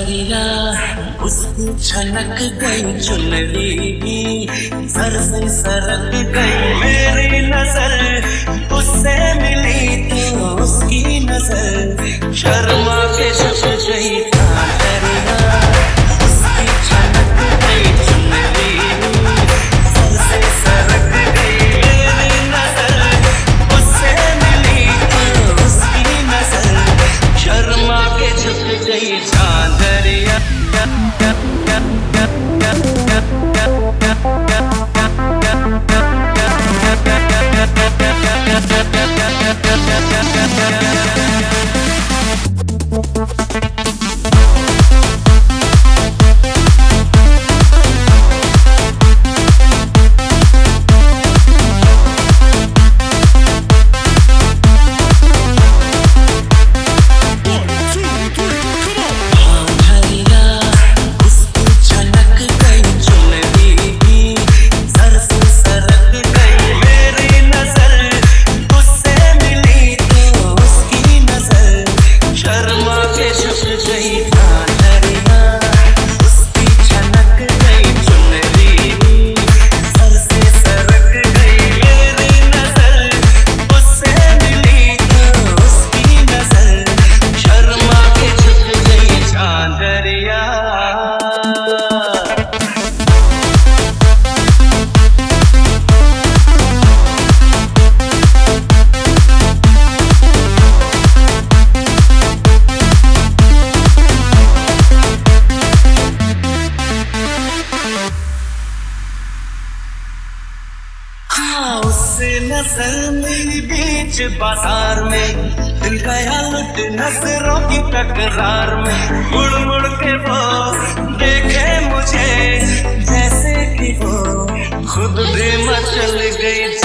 झरिया उसकी छनक गई चुनरी, सर से सरक गई मेरी नजर, उससे मिली तो उसकी नजर शर्मा के छुप गई झरिया उसकी छनक गई चुनरी, सर से सरक गई मेरी नजर, उससे मिली तो उसकी नजर शर्मा के छुप गई चांदरिया। उससे नजर मेरी बीच बाजार में, दिल गया लुट नजरों की टकरार में, मुड़ मुड़ के वो देखे मुझे जैसे कि वो खुद भी मचल गई।